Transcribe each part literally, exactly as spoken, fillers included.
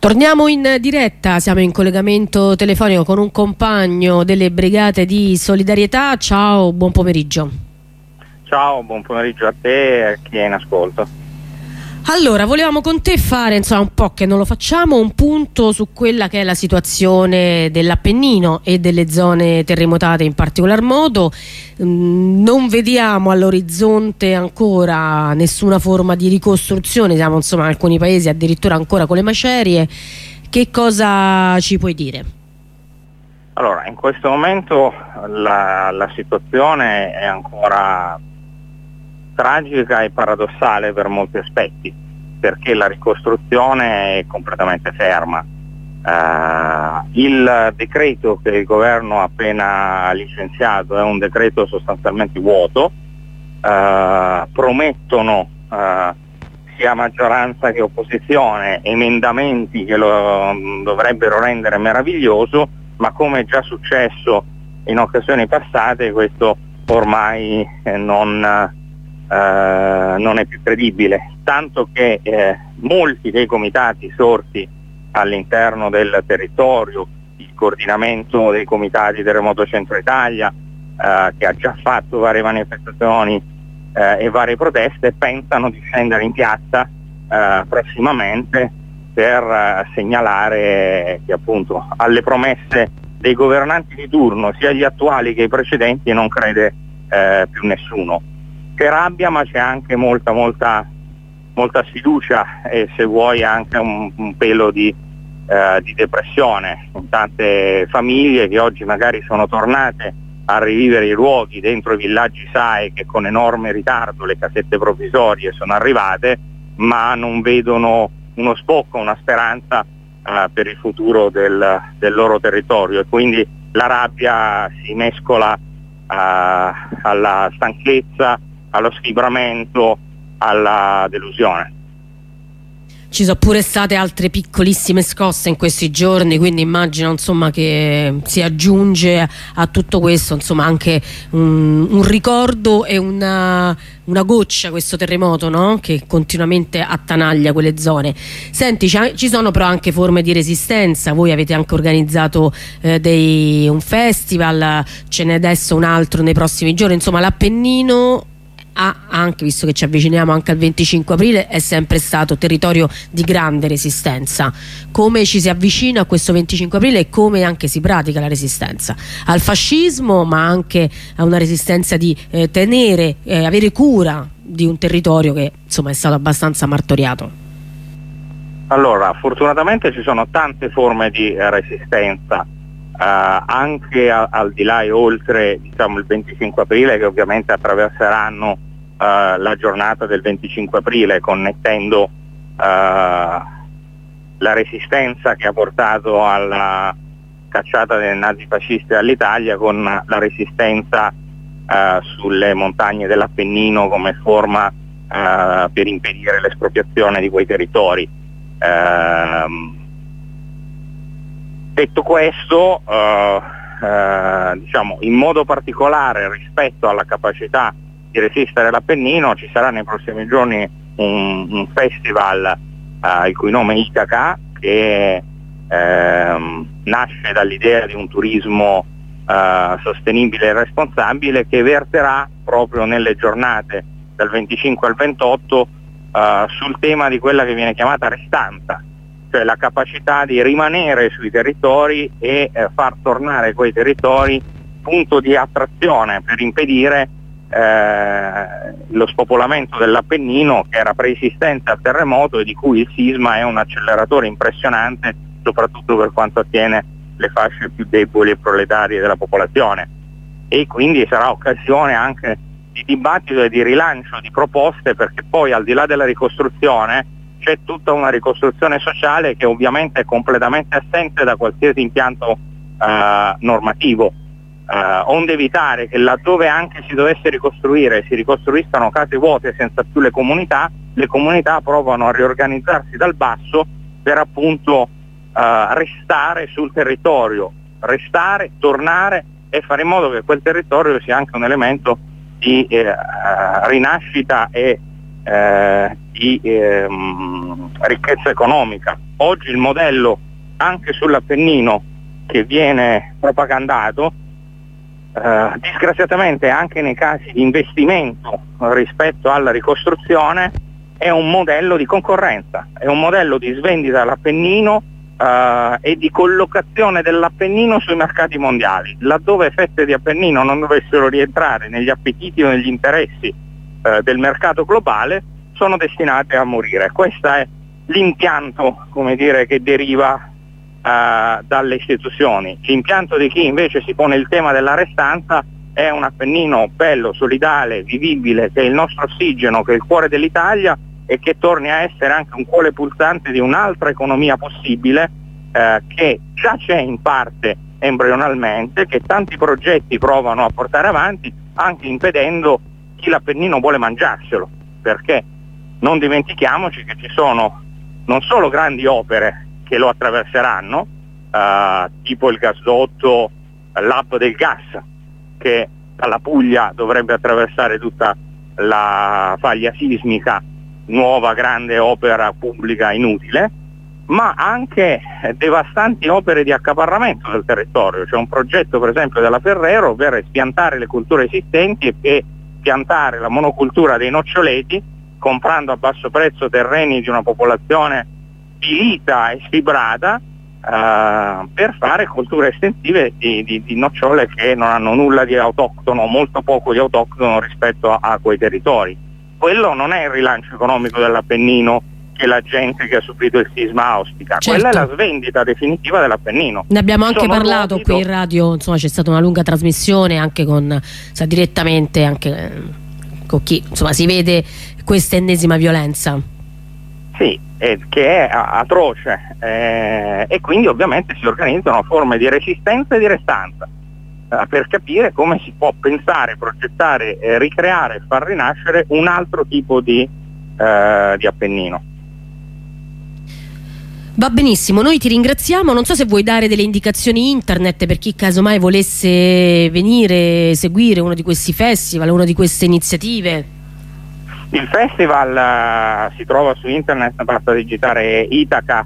Torniamo in diretta, siamo in collegamento telefonico con un compagno delle Brigate di Solidarietà. Ciao, buon pomeriggio. Ciao, buon pomeriggio a te e a chi è in ascolto. Allora, volevamo con te fare, insomma, un po' che non lo facciamo, un punto su quella che è la situazione dell'Appennino e delle zone terremotate in particolar modo. Mm, non vediamo all'orizzonte ancora nessuna forma di ricostruzione, siamo insomma in alcuni paesi addirittura ancora con le macerie. Che cosa ci puoi dire? Allora, in questo momento la, la situazione è ancora tragica e paradossale per molti aspetti, perché la ricostruzione è completamente ferma. Uh, il decreto che il governo ha appena licenziato è un decreto sostanzialmente vuoto. Uh, promettono uh, sia maggioranza che opposizione emendamenti che lo dovrebbero rendere meraviglioso, ma come è già successo in occasioni passate questo ormai eh, non Uh, non è più credibile, tanto che eh, molti dei comitati sorti all'interno del territorio, il coordinamento dei comitati Terremoto Centro Italia, uh, che ha già fatto varie manifestazioni uh, e varie proteste, pensano di scendere in piazza uh, prossimamente per uh, segnalare che appunto alle promesse dei governanti di turno, sia gli attuali che i precedenti, non crede uh, più nessuno. C'è rabbia, ma c'è anche molta molta molta sfiducia e, se vuoi, anche un, un pelo di, eh, di depressione in tante famiglie che oggi magari sono tornate a rivivere i luoghi dentro i villaggi S A E, che con enorme ritardo le casette provvisorie sono arrivate, ma non vedono uno sbocco, una speranza eh, per il futuro del, del loro territorio, e quindi la rabbia si mescola eh, alla stanchezza, allo sfibramento, alla delusione. Ci sono pure state altre piccolissime scosse in questi giorni, quindi immagino insomma che si aggiunge a tutto questo insomma anche un, un ricordo e una, una goccia, questo terremoto, no? Che continuamente attanaglia quelle zone. Senti, ci sono però anche forme di resistenza. Voi avete anche organizzato eh, dei, un festival, ce n'è adesso un altro nei prossimi giorni, insomma l'Appennino ha anche, visto che ci avviciniamo anche al venticinque aprile, è sempre stato territorio di grande resistenza. Come ci si avvicina a questo venticinque aprile e come anche si pratica la resistenza al fascismo, ma anche a una resistenza di eh, tenere, eh, avere cura di un territorio che insomma è stato abbastanza martoriato? Allora, fortunatamente ci sono tante forme di eh, resistenza, eh, anche a, al di là e oltre, diciamo, il venticinque aprile, che ovviamente attraverseranno Uh, la giornata del venticinque aprile, connettendo uh, la resistenza che ha portato alla cacciata dei nazifascisti all'Italia con la resistenza uh, sulle montagne dell'Appennino come forma uh, per impedire l'espropriazione di quei territori. Uh, detto questo, uh, uh, diciamo, in modo particolare rispetto alla capacità di resistere l'Appennino, ci sarà nei prossimi giorni un, un festival uh, il cui nome è Itaca, che ehm, nasce dall'idea di un turismo uh, sostenibile e responsabile, che verterà proprio nelle giornate dal venticinque al ventotto uh, sul tema di quella che viene chiamata restanza, cioè la capacità di rimanere sui territori e eh, far tornare quei territori punto di attrazione per impedire Eh, lo spopolamento dell'Appennino, che era preesistente al terremoto e di cui il sisma è un acceleratore impressionante, soprattutto per quanto attiene le fasce più deboli e proletarie della popolazione, e quindi sarà occasione anche di dibattito e di rilancio di proposte, perché poi al di là della ricostruzione c'è tutta una ricostruzione sociale che ovviamente è completamente assente da qualsiasi impianto eh, normativo. Uh, onde evitare che laddove anche si dovesse ricostruire si ricostruiscano case vuote senza più le comunità, le comunità provano a riorganizzarsi dal basso per appunto uh, restare sul territorio, restare, tornare e fare in modo che quel territorio sia anche un elemento di eh, rinascita e eh, di ehm, ricchezza economica. Oggi il modello anche sull'Appennino che viene propagandato, eh, disgraziatamente anche nei casi di investimento rispetto alla ricostruzione, è un modello di concorrenza, è un modello di svendita dell'Appennino eh, e di collocazione dell'Appennino sui mercati mondiali. Laddove fette di Appennino non dovessero rientrare negli appetiti o negli interessi eh, del mercato globale, sono destinate a morire. Questo è l'impianto, come dire, che deriva Uh, dalle istituzioni. L'impianto di chi invece si pone il tema della restanza è un Appennino bello, solidale, vivibile, che è il nostro ossigeno, che è il cuore dell'Italia e che torni a essere anche un cuore pulsante di un'altra economia possibile uh, che già c'è in parte embrionalmente, che tanti progetti provano a portare avanti, anche impedendo chi l'Appennino vuole mangiarselo, perché non dimentichiamoci che ci sono non solo grandi opere che lo attraverseranno, eh, tipo il gasdotto, l'hub del gas, che dalla Puglia dovrebbe attraversare tutta la faglia sismica, nuova grande opera pubblica inutile, ma anche devastanti opere di accaparramento del territorio. C'è un progetto per esempio della Ferrero, ovvero spiantare le culture esistenti e, e piantare la monocultura dei noccioleti, comprando a basso prezzo terreni di una popolazione svilita e sfibrata uh, per fare colture estensive di, di, di nocciole che non hanno nulla di autoctono, molto poco di autoctono rispetto a, a quei territori. Quello non è il rilancio economico dell'Appennino che la gente che ha subito il sisma auspica, certo. Quella è la svendita definitiva dell'Appennino. Ne abbiamo anche Sono parlato luoghi qui in radio, insomma c'è stata una lunga trasmissione anche con, sa, direttamente anche eh, con chi insomma si vede questa ennesima violenza. Sì, eh, che è atroce eh, e quindi ovviamente si organizzano forme di resistenza e di restanza eh, per capire come si può pensare, progettare, eh, ricreare e far rinascere un altro tipo di, eh, di Appennino. Va benissimo, noi ti ringraziamo. Non so se vuoi dare delle indicazioni internet per chi casomai volesse venire, seguire uno di questi festival, una di queste iniziative. Il festival uh, si trova su internet, basta digitare Itaca,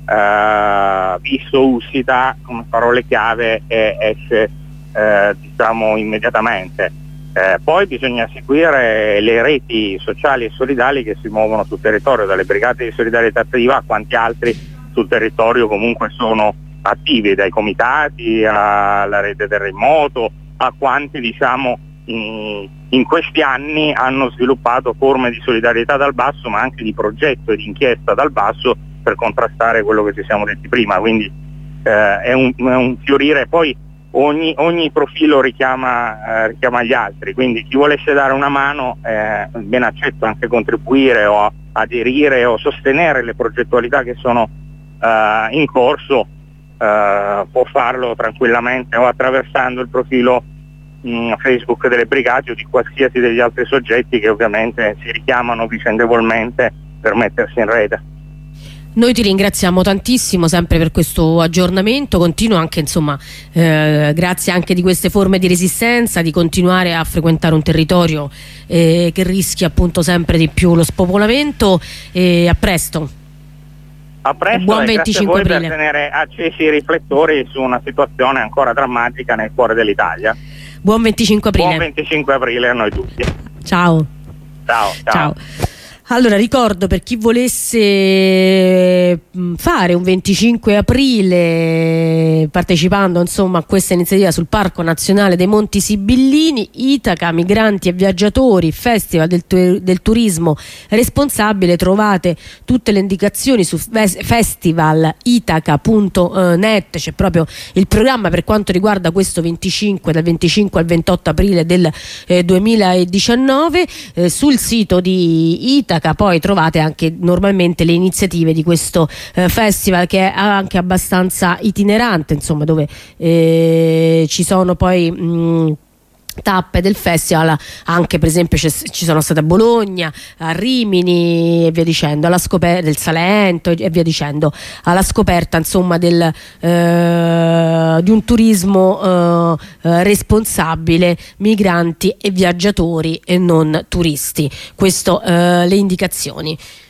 uh, Visso Ussita come parole chiave e esce uh, diciamo immediatamente. Uh, poi bisogna seguire le reti sociali e solidali che si muovono sul territorio, dalle brigate di solidarietà attiva a quanti altri sul territorio comunque sono attivi, dai comitati alla rete terremoto a quanti diciamo in, in questi anni hanno sviluppato forme di solidarietà dal basso, ma anche di progetto e di inchiesta dal basso per contrastare quello che ci siamo detti prima. Quindi eh, è, un, è un fiorire, poi ogni, ogni profilo richiama, eh, richiama gli altri, quindi chi volesse dare una mano eh, ben accetto anche contribuire o aderire o sostenere le progettualità che sono eh, in corso, eh, può farlo tranquillamente o attraversando il profilo Facebook delle brigate o di qualsiasi degli altri soggetti che ovviamente si richiamano vicendevolmente per mettersi in rete. Noi ti ringraziamo tantissimo sempre per questo aggiornamento continuo, anche insomma eh, grazie anche di queste forme di resistenza, di continuare a frequentare un territorio eh, che rischia appunto sempre di più lo spopolamento, e a presto. A presto, buon e venticinque grazie a voi aprile. Per tenere accesi i riflettori su una situazione ancora drammatica nel cuore dell'Italia. Buon venticinque aprile. Buon venticinque aprile a noi tutti. Ciao. Ciao. Ciao. Ciao. Allora ricordo, per chi volesse fare un venticinque aprile partecipando insomma a questa iniziativa sul Parco Nazionale dei Monti Sibillini, Itaca Migranti e Viaggiatori, Festival del, tu del Turismo Responsabile, trovate tutte le indicazioni su festival itaca punto net, c'è proprio il programma per quanto riguarda questo venticinque, dal venticinque al ventotto aprile del eh, duemiladiciannove, eh, sul sito di Itaca. Poi trovate anche normalmente le iniziative di questo eh, festival, che è anche abbastanza itinerante, insomma, dove eh, ci sono poi mh, tappe del festival, anche per esempio ci sono state a Bologna, a Rimini e via dicendo, alla scoperta del Salento e via dicendo, alla scoperta insomma del, eh, di un turismo eh, eh, responsabile, migranti e viaggiatori e non turisti. Questo eh, le indicazioni.